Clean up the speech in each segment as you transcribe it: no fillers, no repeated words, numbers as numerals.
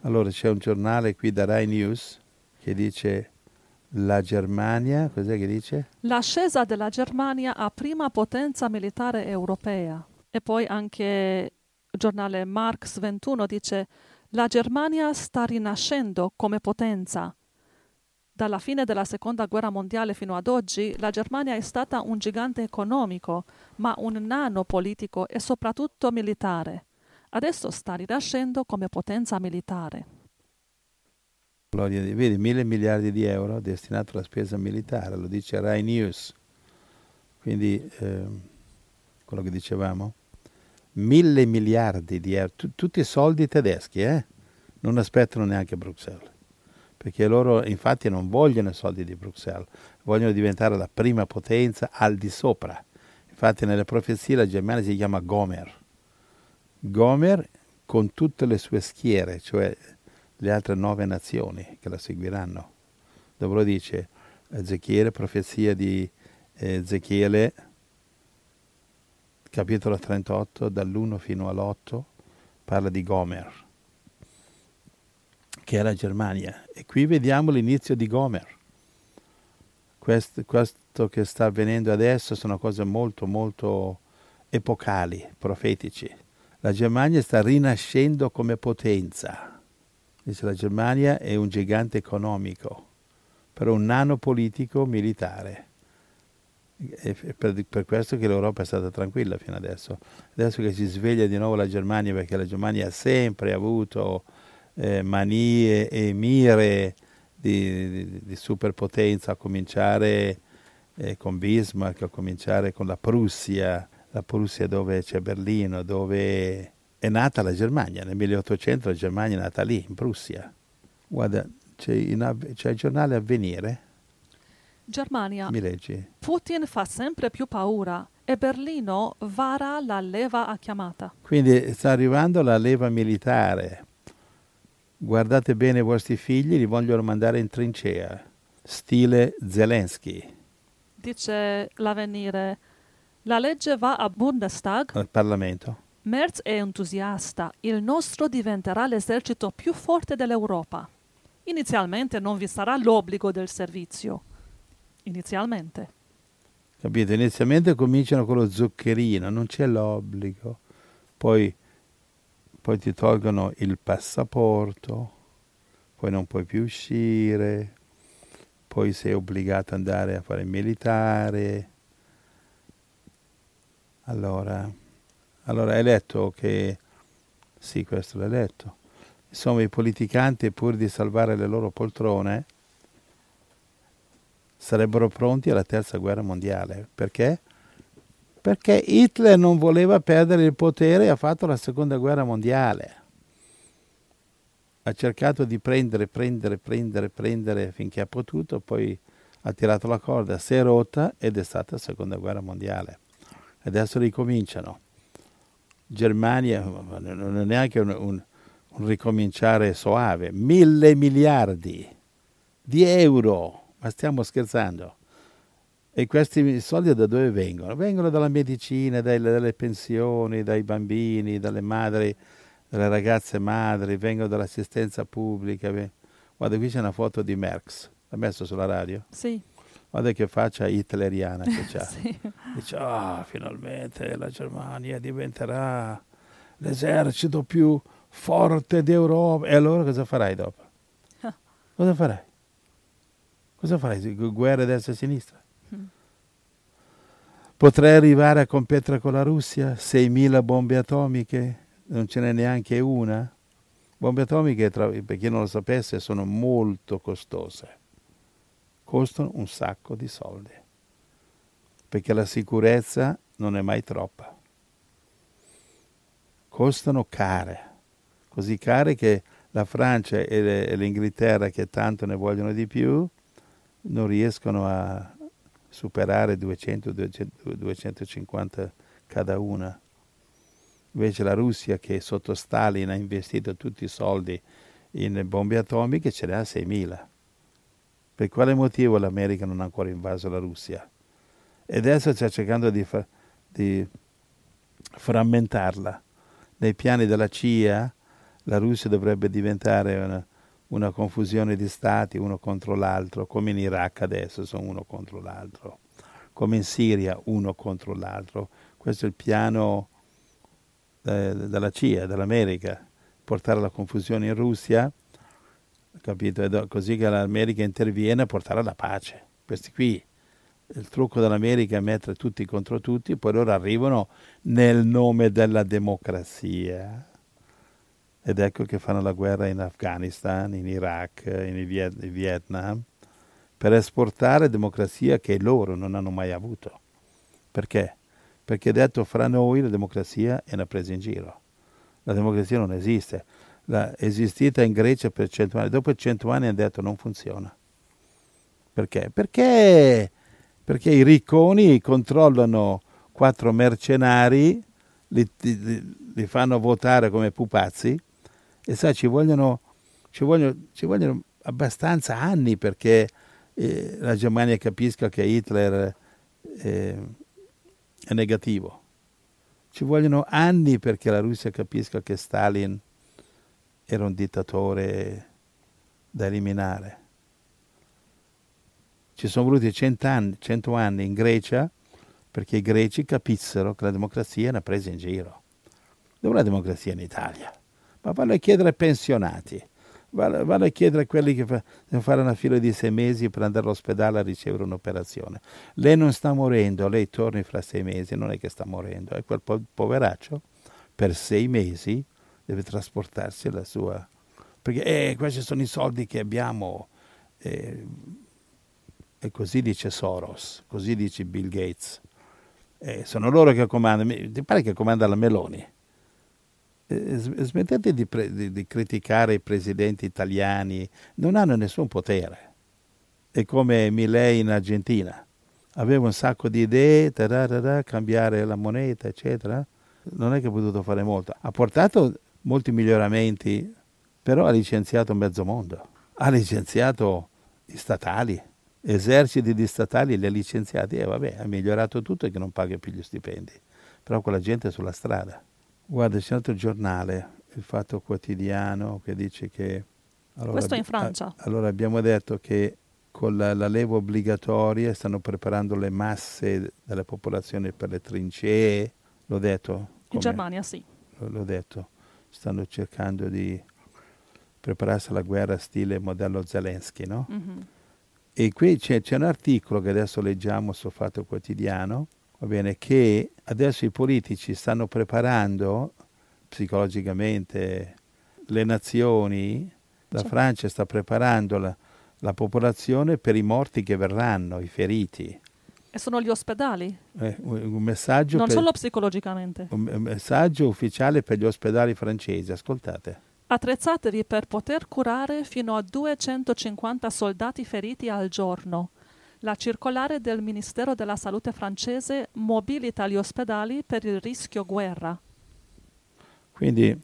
Allora c'è un giornale qui da Rai News che dice la Germania, cos'è che dice? L'ascesa della Germania a prima potenza militare europea. E poi anche il giornale Marx 21 dice la Germania sta rinascendo come potenza. Dalla fine della seconda guerra mondiale fino ad oggi, la Germania è stata un gigante economico, ma un nano politico e soprattutto militare. Adesso sta rinascendo come potenza militare. Vedi, 1.000 miliardi di euro destinato alla spesa militare, lo dice Rai News. Quindi, quello che dicevamo, 1.000 miliardi di euro, tutti soldi tedeschi, non aspettano neanche Bruxelles, perché loro infatti non vogliono i soldi di Bruxelles, vogliono diventare la prima potenza al di sopra. Infatti nelle profezie la Germania si chiama Gomer. Gomer con tutte le sue schiere, cioè le altre 9 nazioni che la seguiranno. Dove lo dice Ezechiele, profezia di Ezechiele, capitolo 38, dall'1 fino all'8, parla di Gomer, che è la Germania. E qui vediamo l'inizio di Gomer. Questo che sta avvenendo adesso sono cose molto, molto epocali, profetici. La Germania sta rinascendo come potenza. Dice la Germania è un gigante economico, però un nano politico militare. È per questo che l'Europa è stata tranquilla fino adesso. Adesso che si sveglia di nuovo la Germania, perché la Germania ha sempre avuto manie e mire di superpotenza, a cominciare con Bismarck, a cominciare con la Prussia dove c'è Berlino, dove è nata la Germania. Nel 1800 la Germania è nata lì, in Prussia. Guarda, c'è il giornale Avvenire, Germania. mi leggi? Putin fa sempre più paura e Berlino vara la leva a chiamata. Quindi sta arrivando la leva militare. Guardate bene i vostri figli, li vogliono mandare in trincea, stile Zelensky, Dice l'avvenire, la legge va a Bundestag. al Parlamento. Merz è entusiasta, il nostro diventerà l'esercito più forte dell'Europa. Inizialmente non vi sarà l'obbligo del servizio. Inizialmente. Capito? Inizialmente cominciano con lo zuccherino, non c'è l'obbligo. Poi, poi ti tolgono il passaporto, poi non puoi più uscire, poi sei obbligato ad andare a fare il militare. Allora hai letto che... Sì, questo l'hai letto. Insomma, i politicanti, pur di salvare le loro poltrone, sarebbero pronti alla terza guerra mondiale. Perché? Perché Hitler non voleva perdere il potere e ha fatto la seconda guerra mondiale. Ha cercato di prendere finché ha potuto, poi ha tirato la corda, si è rotta ed è stata la seconda guerra mondiale. Adesso ricominciano. Germania non è neanche un ricominciare soave. 1.000 miliardi di euro, ma stiamo scherzando? E questi soldi da dove vengono? Vengono dalla medicina, dalle pensioni, dai bambini, dalle madri, dalle ragazze madri, vengono dall'assistenza pubblica. Guarda, qui c'è una foto di Merckx, l'ha messo sulla radio. Sì, Guarda che faccia hitleriana che c'ha. sì. Dice, finalmente la Germania diventerà l'esercito più forte d'Europa. E allora cosa farai dopo? Cosa farai? Cosa farai? Guerre destra e sinistra? Potrei arrivare a competere con la Russia? 6.000 bombe atomiche? Non ce n'è neanche una? Bombe atomiche, per chi non lo sapesse, sono molto costose. Costano un sacco di soldi. Perché la sicurezza non è mai troppa. Costano care. Così care che la Francia e l'Inghilterra, che tanto ne vogliono di più, non riescono a superare 200-250 cada una. Invece la Russia, che sotto Stalin ha investito tutti i soldi in bombe atomiche, ce ne ha 6.000. Per quale motivo l'America non ha ancora invaso la Russia? E adesso sta cercando di frammentarla. Nei piani della CIA la Russia dovrebbe diventare una confusione di stati uno contro l'altro, come in Iraq adesso sono uno contro l'altro, come in Siria uno contro l'altro. Questo è il piano della CIA, dell'America, portare la confusione in Russia, capito? Così che l'America interviene a portare la pace. Questi qui, il trucco dell'America è mettere tutti contro tutti, poi loro arrivano nel nome della democrazia. Ed ecco che fanno la guerra in Afghanistan, in Iraq, in Vietnam, per esportare democrazia che loro non hanno mai avuto. Perché? Perché detto fra noi la democrazia è una presa in giro. La democrazia non esiste. È esistita in Grecia per 100 anni. Dopo 100 anni hanno detto non funziona. Perché? Perché i ricconi controllano 4 mercenari, li fanno votare come pupazzi e sai, ci vogliono abbastanza anni perché la Germania capisca che Hitler è negativo. Ci vogliono anni perché la Russia capisca che Stalin era un dittatore da eliminare. Ci sono voluti 100 anni in Grecia perché i greci capissero che la democrazia è una presa in giro. Dove è la democrazia in Italia? Ma vanno a chiedere ai pensionati, vanno a chiedere a quelli che devono fare una fila di 6 mesi per andare all'ospedale a ricevere un'operazione. Lei non sta morendo, lei torni fra 6 mesi, non è che sta morendo, è quel poveraccio per 6 mesi deve trasportarsi la sua... Perché questi sono i soldi che abbiamo, e così dice Soros, così dice Bill Gates. Sono loro che comandano, ti pare che comanda la Meloni? Smettete di criticare i presidenti italiani, non hanno nessun potere. È come Milei in Argentina, aveva un sacco di idee, cambiare la moneta, eccetera. Non è che ha potuto fare molto. Ha portato molti miglioramenti, però ha licenziato mezzo mondo. Ha licenziato gli statali, eserciti di statali li ha licenziati e vabbè, ha migliorato tutto e che non paga più gli stipendi. Però quella gente è sulla strada. Guarda, c'è un altro giornale, il Fatto Quotidiano, che dice che... Questo è in Francia. Allora abbiamo detto che con la leva obbligatoria stanno preparando le masse della popolazione per le trincee, l'ho detto? In Germania sì. L'ho detto, stanno cercando di prepararsi alla guerra stile modello Zelensky, no? Mm-hmm. E qui c'è un articolo che adesso leggiamo sul Fatto Quotidiano, va bene, che adesso i politici stanno preparando psicologicamente le nazioni, la Francia sta preparando la popolazione per i morti che verranno, i feriti. E sono gli ospedali. Un messaggio non solo psicologicamente. Un messaggio ufficiale per gli ospedali francesi, ascoltate. Attrezzatevi per poter curare fino a 250 soldati feriti al giorno. La circolare del Ministero della Salute francese mobilita gli ospedali per il rischio guerra. Quindi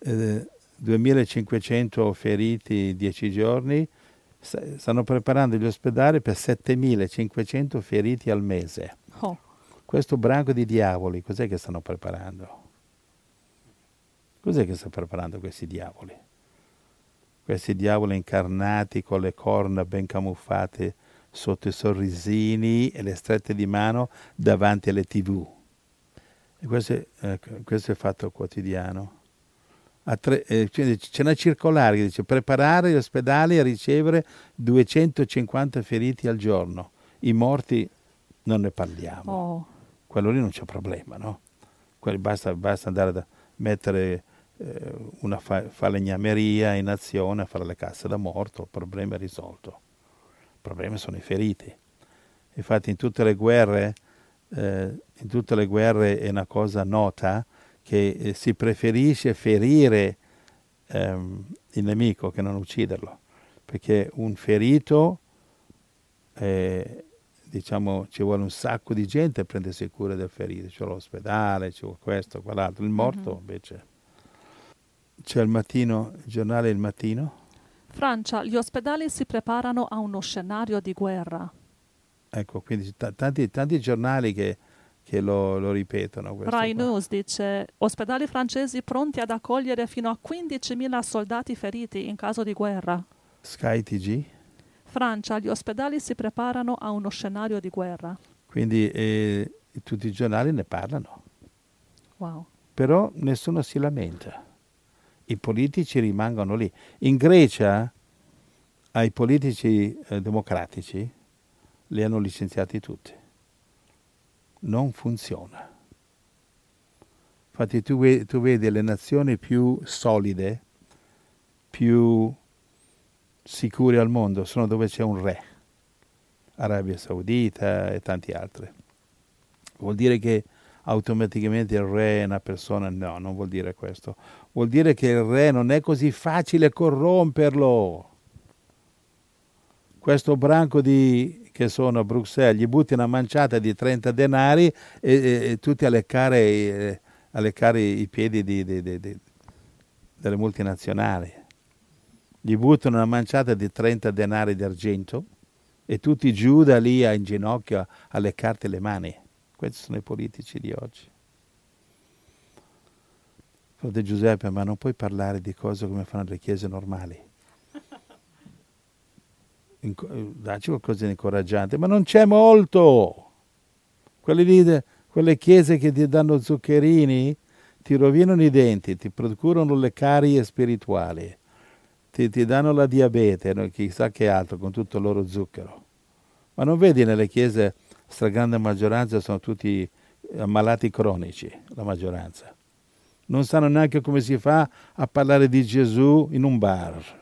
2500 feriti 10 giorni, stanno preparando gli ospedali per 7500 feriti al mese. Oh. Questo branco di diavoli, cos'è che stanno preparando? Cos'è che sta preparando questi diavoli? Questi diavoli incarnati con le corna ben camuffate sotto i sorrisini e le strette di mano davanti alle TV. E questo è Fatto Quotidiano. C'è una circolare che dice preparare gli ospedali a ricevere 250 feriti al giorno. I morti non ne parliamo. Oh. Quello lì non c'è problema, no? Basta andare a mettere una falegnameria in azione a fare le casse da morto, il problema è risolto. Il problema sono i feriti. Infatti in tutte le guerre è una cosa nota che si preferisce ferire il nemico che non ucciderlo, perché un ferito diciamo ci vuole un sacco di gente a prendersi cura del ferito, c'è l'ospedale, c'è questo, quell'altro, il morto invece. C'è il giornale Il Mattino. Francia, gli ospedali si preparano a uno scenario di guerra. Ecco, quindi tanti giornali che che lo ripetono. Rai Qua. News dice ospedali francesi pronti ad accogliere fino a 15.000 soldati feriti in caso di guerra. Sky TG. Francia, gli ospedali si preparano a uno scenario di guerra. Quindi tutti i giornali ne parlano. Wow. Però nessuno si lamenta. I politici rimangono lì. In Grecia ai politici democratici li hanno licenziati tutti. Non funziona. Infatti tu vedi le nazioni più solide, più sicure al mondo, sono dove c'è un re. Arabia Saudita e tanti altri. Vuol dire che automaticamente il re è una persona? No, non vuol dire questo. Vuol dire che il re non è così facile corromperlo. Questo branco che sono a Bruxelles gli butti una manciata di 30 denari e tutti a leccare i piedi delle multinazionali. Gli buttano una manciata di 30 denari d'argento e tutti giù da lì in ginocchio a leccarti le mani. Questi sono i politici di oggi. Frate Giuseppe, ma non puoi parlare di cose come fanno le chiese normali. Dacci qualcosa di incoraggiante, ma non c'è molto. Quelle chiese che ti danno zuccherini ti rovinano i denti, ti procurano le carie spirituali, ti danno la diabete, chissà che altro, con tutto il loro zucchero. Ma non vedi nelle chiese, stragrande maggioranza sono tutti ammalati cronici, la maggioranza. Non sanno neanche come si fa a parlare di Gesù in un bar.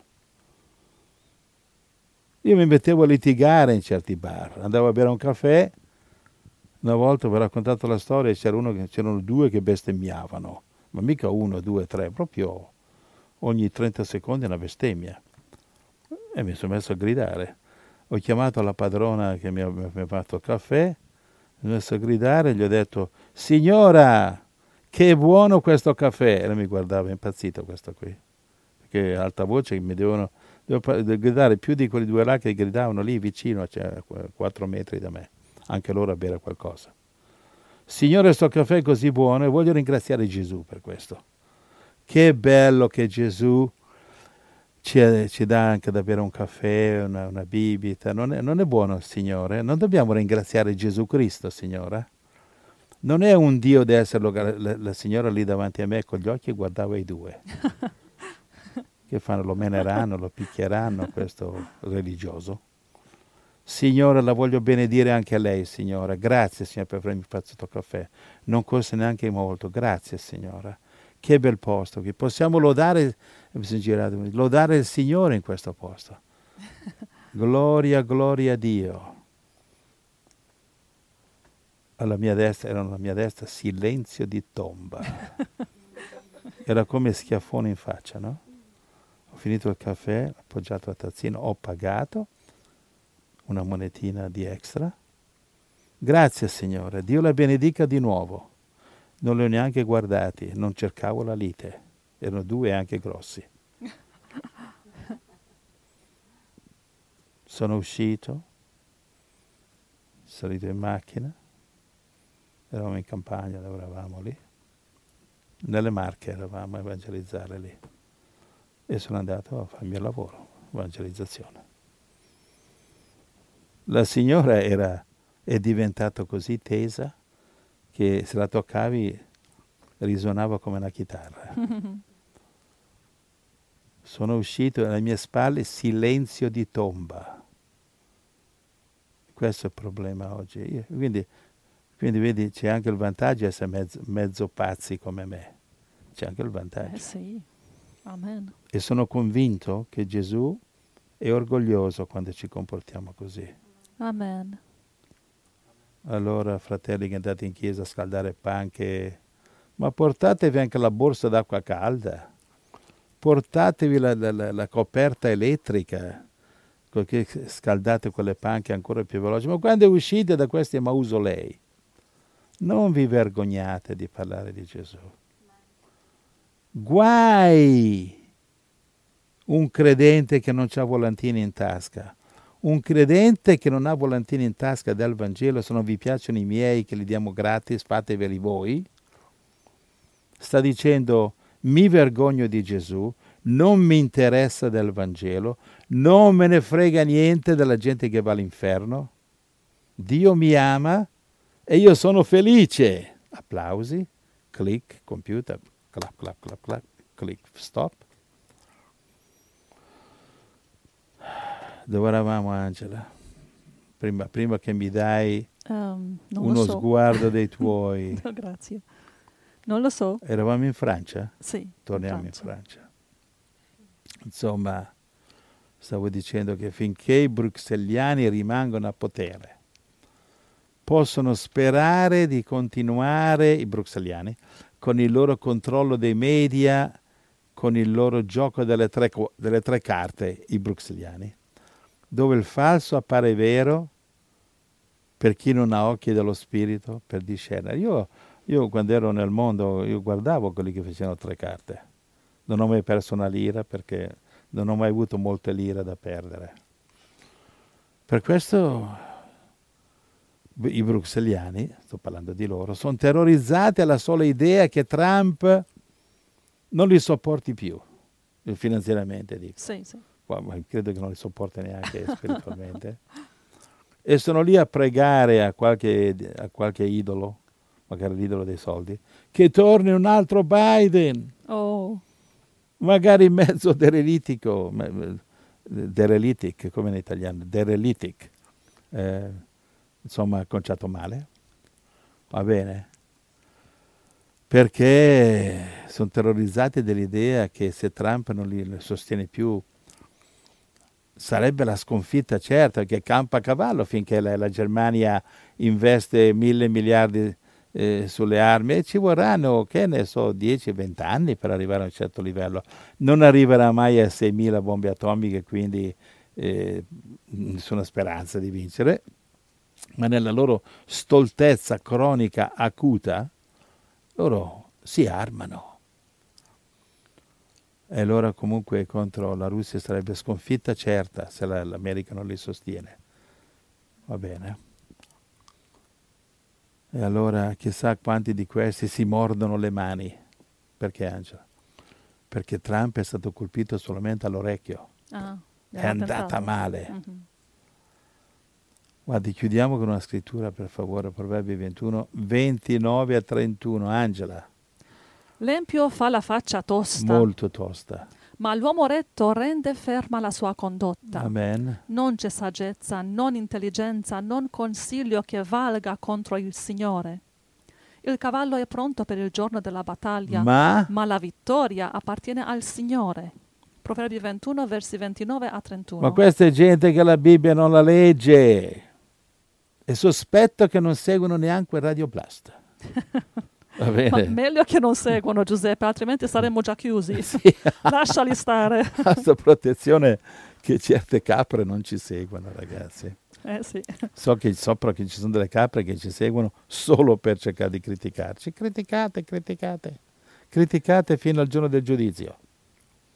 Io mi mettevo a litigare in certi bar, andavo a bere un caffè, una volta vi ho raccontato la storia, c'erano due che bestemmiavano, ma mica uno, due, tre, proprio ogni 30 secondi una bestemmia. E mi sono messo a gridare. Ho chiamato la padrona che mi ha fatto il caffè, mi sono messo a gridare e gli ho detto: signora, che buono questo caffè! E lei mi guardava impazzito questo qui, perché a alta voce devo gridare più di quelli due là che gridavano lì vicino, cioè 4 metri da me, anche loro a bere qualcosa. Signore, sto caffè è così buono e voglio ringraziare Gesù per questo. Che bello che Gesù ci dà anche da bere un caffè, una bibita. Non è buono il Signore? Non dobbiamo ringraziare Gesù Cristo, Signora? Non è un Dio di esserlo. La signora lì davanti a me con gli occhi guardava i due. Che fanno? Lo meneranno, lo picchieranno, questo religioso. Signora, la voglio benedire anche a lei, Signora. Grazie, Signora, per avermi fatto questo caffè. Non costa neanche molto. Grazie, Signora. Che bel posto. Che possiamo lodare il Signore in questo posto. Gloria, gloria a Dio. Alla mia destra, silenzio di tomba. Era come schiaffone in faccia, no? Ho finito il caffè, ho appoggiato la tazzina, ho pagato una monetina di extra. Grazie, Signore. Dio la benedica di nuovo. Non li ho neanche guardati, non cercavo la lite. Erano due anche grossi. Sono uscito, salito in macchina, eravamo in campagna, lavoravamo lì. Nelle Marche eravamo a evangelizzare lì. E sono andato a fare il mio lavoro, evangelizzazione. La signora è diventata così tesa che se la toccavi risuonava come una chitarra. Sono uscito, alle mie spalle silenzio di tomba. Questo è il problema oggi. Quindi vedi, c'è anche il vantaggio di essere mezzo pazzi come me. C'è anche il vantaggio. Sì. Amen. E sono convinto che Gesù è orgoglioso quando ci comportiamo così. Amen. Allora, fratelli che andate in chiesa a scaldare panche, ma portatevi anche la borsa d'acqua calda, portatevi la coperta elettrica, perché scaldate quelle panche ancora più veloci. Ma quando uscite da questi mausolei, non vi vergognate di parlare di Gesù. Guai un credente che non c'ha volantini in tasca, Un credente che non ha volantini in tasca del Vangelo, se non vi piacciono i miei che li diamo gratis, fateveli voi, sta dicendo mi vergogno di Gesù, non mi interessa del Vangelo, non me ne frega niente della gente che va all'inferno, Dio mi ama e io sono felice. Applausi, click, computer, clap, clap, clap, clap, click, stop. Dove eravamo, Angela? Prima che mi dai Non lo uno so. sguardo dei tuoi. No, grazie. Non lo so. Eravamo in Francia? Sì. Torniamo in Francia. Insomma, stavo dicendo che finché i bruxelliani rimangono a potere, possono sperare di continuare, i bruxelliani, con il loro controllo dei media, con il loro gioco delle tre carte, i bruxelliani, dove il falso appare vero per chi non ha occhi dello spirito per discernere. Io quando ero nel mondo, io guardavo quelli che facevano tre carte. Non ho mai perso una lira perché non ho mai avuto molte lire da perdere. Per questo i bruxelliani, sto parlando di loro, sono terrorizzati alla sola idea che Trump non li sopporti più, finanziariamente dico. Sì, sì. Ma credo che non li sopporta neanche spiritualmente. E sono lì a pregare a qualche idolo, magari l'idolo dei soldi, che torni un altro Biden. Oh. Magari mezzo derelitico, derelitic, come in italiano, derelitic, insomma, conciato male, va bene? Perché sono terrorizzati dell'idea che se Trump non li sostiene più, sarebbe la sconfitta certa, che campa a cavallo finché la Germania investe 1.000 miliardi sulle armi e ci vorranno, che ne so, 10-20 anni per arrivare a un certo livello. Non arriverà mai a 6.000 bombe atomiche, quindi nessuna speranza di vincere, ma nella loro stoltezza cronica acuta, loro si armano. E allora comunque contro la Russia sarebbe sconfitta certa se l'America non li sostiene. Va bene? E allora chissà quanti di questi si mordono le mani. Perché, Angela? Perché Trump è stato colpito solamente all'orecchio. È andata male. Mm-hmm. Guardi, chiudiamo con una scrittura, per favore, Proverbi 21, 29 a 31. Angela. L'empio fa la faccia tosta. Molto tosta. Ma l'uomo retto rende ferma la sua condotta. Amen. Non c'è saggezza, non intelligenza, non consiglio che valga contro il Signore. Il cavallo è pronto per il giorno della battaglia, ma la vittoria appartiene al Signore. Proverbi 21, versi 29 a 31. Ma questa è gente che la Bibbia non la legge. E sospetto che non seguono neanche il Radio Blast. Va bene. Ma meglio che non seguono, Giuseppe, altrimenti saremmo già chiusi. Sì. Lasciali stare. Questa protezione che certe capre non ci seguono, ragazzi. Sì. So che ci sono delle capre che ci seguono solo per cercare di criticarci. Criticate fino al giorno del giudizio.